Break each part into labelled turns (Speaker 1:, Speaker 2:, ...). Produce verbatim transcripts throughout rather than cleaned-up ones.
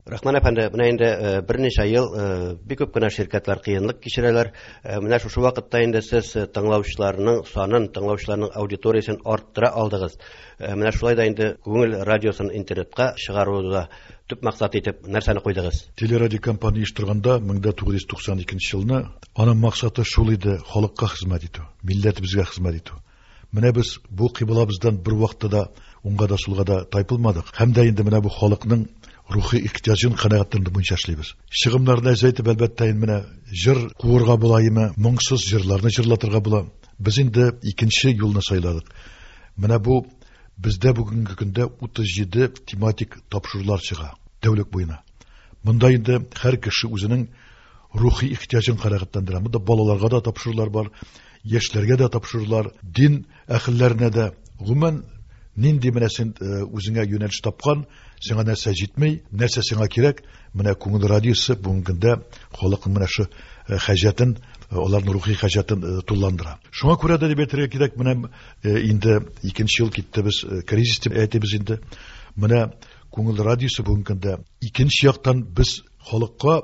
Speaker 1: Рахман әфәнде, менә инде берничә ел бик күп кенә ширкәтләр кыенлык кичерәләр. Менә шушы вакытта инде сез тыңлаучыларның санын, тыңлаучыларның аудиториясын арттыра алдыгыз. Менә шулай да инде Күңел радиосын интернетка чыгаруда төп максат итеп нәрсәне куйдыгыз?
Speaker 2: Телерадио компания оештырганда мең тугыз йөз туксан икенче елны аның максаты шул иде: халыкка хезмәт итү, милләтебезгә хезмәт итү. Менә без бу кыйблабыздан бер вакытта да уңга да сулга да тайпылмадык. Һәм дә инде менә бу халыкның рухи ихтияҗын канәгатьләндерү буенча эшлибез. Чыгымнарны әзәйтеп әлбәттә менә җыр куырга буламы, моңсыз җырларны җырлатырга була. Без инде икенче юлны сайладык. Менә бу бездә бүгенге көндә утыз җиде тематик тапшырулар чыга тәүлек буена. Монда инде һәр кеше үзенең рухи ихтияҗын канәгатьләндерә. Монда балаларга да тапшырулар бар, яшьләргә дә тапшырулар, дин әһелләренә дә. Гомумән нинди менә син үзеңә юнәлеш тапкан, сиңа нәрсә җитмәй, нәрсә сиңа кирәк, менә Күңел радиосы бүгенге көндә халыкның менә шу хаҗатын, аларның рухи хаҗатын тулландыра. Шуңа күрә дә дип әйтергә кирәк, менә инде икенче ел китте, без кризис дип әйтәбез инде. Менә Күңел радиосы бүгенге көндә икенче яктан без халыкка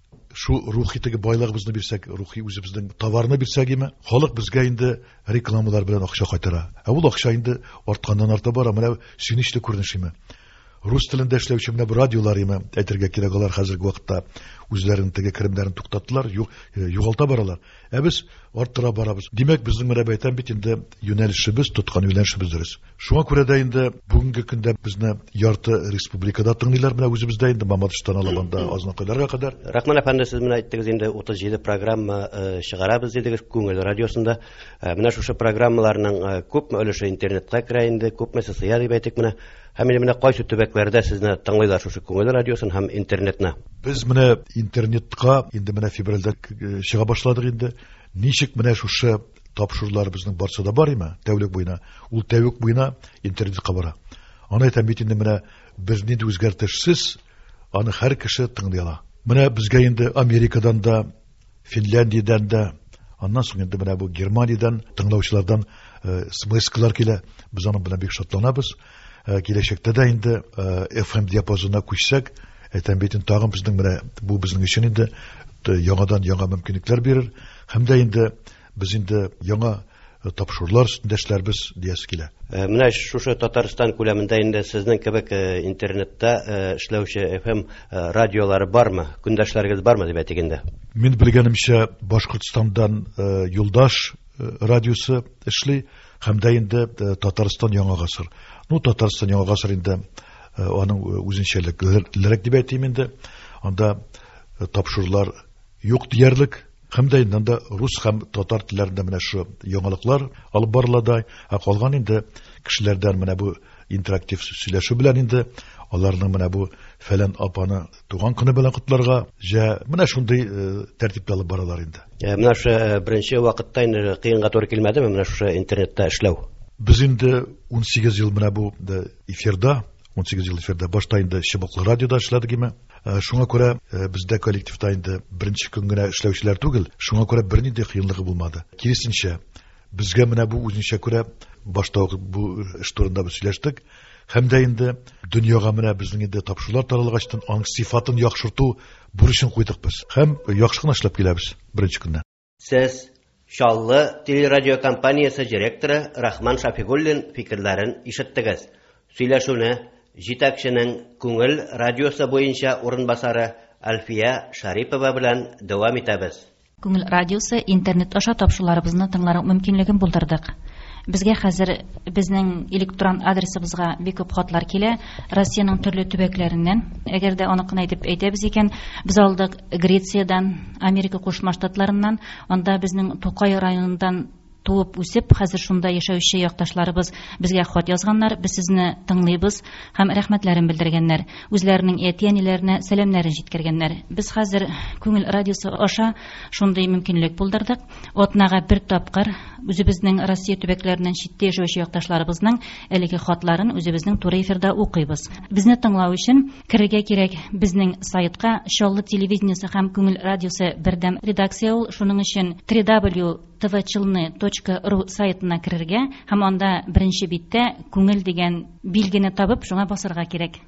Speaker 2: шу рухи теге байлыгыбызны бирсәк, рухи үзебезнең товарны бирсәк име, халык безгә инде рекламалар белән акча кайтара. Ә ул акча инде артканнан арта бара. Менә сөйнечле күренеш име. Рус телендә эшләүче менә бу радиолар име, әйтергә кирәк, алар хәзерге вакытта үзләренең теге керемнәрен туктаттылар, югалта баралар. Ә без арттыра барабыз. Димәк, безнең менә бәйтәм бит инде юнәлешебез, тоткан юнәлешебез дөрес. Шуңа күрә дә инде бүгенге көндә безне ярты республикада тыңлыйлар, менә үзебездә инде Мамадыштан алганда Азнакайларга кадәр.
Speaker 1: Рахман әфәнде, сез менә әйттегез инде утыз җиде программа чыгарабыз дидегез Күңел радиосында. Менә шушы программаларның күпме өлеше интернетка керә инде, күпмесе сыя дип әйтик менә. Һәм менә кайсы төбәкләрдә сезне тыңлыйлар шушы Күңел радиосын һәм интернетны?
Speaker 2: Без менә интернетка инде менә февральдә чыга башладык инде. Ничек менә шушы тапшырулар безнең барса да бар име, тәүлек буена. Ул тәүлек буена интернетка бара. Аны әйтәм бит инде менә без нинди үзгәртешсез аны һәр кеше тыңлый ала. Менә безгә инде Америкадан да, Финляндиядән да, аннан соң инде менә бу Германиядән тыңлаучылардан смс-калар килә. Без аның белән бик шатланабыз. Киләчәктә дә инде эф эм диапазонына күчсәк, әйтәм бит инде тагын безнең менә бу безнең өчен инде яңадан яңа мөмкинлекләр бирер. Һәм дә инде без инде яңа тапшырулар өстендә эшләрбез диясе килә.
Speaker 1: Менә шушы Татарстан күләмендә инде сезнең кебек интернетта эшләүче эф эм радиолары бармы? Көндәшләрегез бармы дип әйтик инде?
Speaker 2: Мин белгәнемчә Башкортстандан Юлдаш радиосы эшли, һәм дә инде Татарстан Яңа гасыр. Ну, Татарстан Яңа гасыр инде аның үзенчәлекләрен дип әйтим инде. Анда тапшырулар юк диярлек. Һәм дә инде рус һәм татар телләрендә менә шу яңалыклар алып барыла. Ә калган инде кешеләрдән менә бу интерактив сөйләшү белән инде аларның менә бу фәлән апаны туган көне белән котларга, җә менә шундый тәртиптә алып баралар инде.
Speaker 1: Менә шу беренче вакытта инде кыенга туры килмәдеме менә шу интернетта эшләү?
Speaker 2: Без инде ун сигез ел менә бу эфирда, ун сигез ел эфирда башта инде Чыбыклы радиода эшләдек име. Шуңа күрә бездә коллективта инде беренче көн генә эшләүчеләр түгел. Шуңа күрә бернинди кыенлыгы булмады. Киресенчә, безгә менә бу үзенчә күрә башта бу эш турында без сөйләштек. Һәм дә инде дөньяга менә безнең инде тапшырулар таралгачтан аның сыйфатын яхшырту бурычын куйдык без. Һәм яхшы гына эшләп киләбез беренче көннән.
Speaker 1: Сез Чаллы телерадио компаниясе директоры Рахман Шафигуллин фикерләрен ишеттегез. Сөйләшүне җитәкченең Күңел радиосы буенча урынбасары Альфия Шарипова белән дәвам итәбез.
Speaker 3: Күңел радиосы интернет аша тапшыруларыбызны тыңларга мөмкинлеген булдырдык. Безгә хәзер безнең электрон адресыбызга бик күп хатлар килә Россиянең төрле төбәкләреннән. Әгәр дә аны кына әйтеп әйтәбез икән, без алдык Грециядән, Америка Кушма Штатларыннан, анда безнең Тукай районыннан туып үсеп, хәзер шунда яшәүче якташларыбыз безгә хат язганнар, без сезне тыңлыйбыз һәм рәхмәтләрен белдергәннәр. Үзләренең әти-әниләренә сәламнәрен җиткергәннәр. Без хәзер Күңел радиосы аша шундый мөмкинлек булдырдык. Атнага бер тапкыр үзебезнең Россия төбәкләреннән читтә яшәүче якташларыбызның әлеге хатларын үзебезнең туры эфирда укыйбыз. Безне тыңлау өчен кирергә кирәк безнең сайтка Чаллы телевидениесе һәм Күңел радиосы бердәм редакция ул. Шуның өчен дабл ю дабл ю дабл ю точка ти ви чилны точка ру сайтына кирергә һәм анда беренче биттә Күңел дигән билгене табып, шуңа басырга кирәк.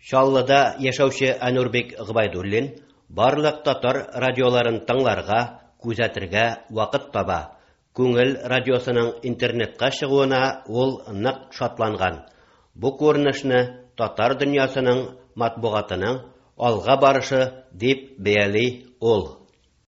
Speaker 1: Чаллыда яшәүче Әнүрбек Гыбайдуллин барлык татар радиоларын тыңларга, күзәтергә вакыт таба. Күңел радиосының интернетка чыгуына ул нык шатланган. Бу күренешне татар дөньясының матбугатының алга барышы дип бәяли ул.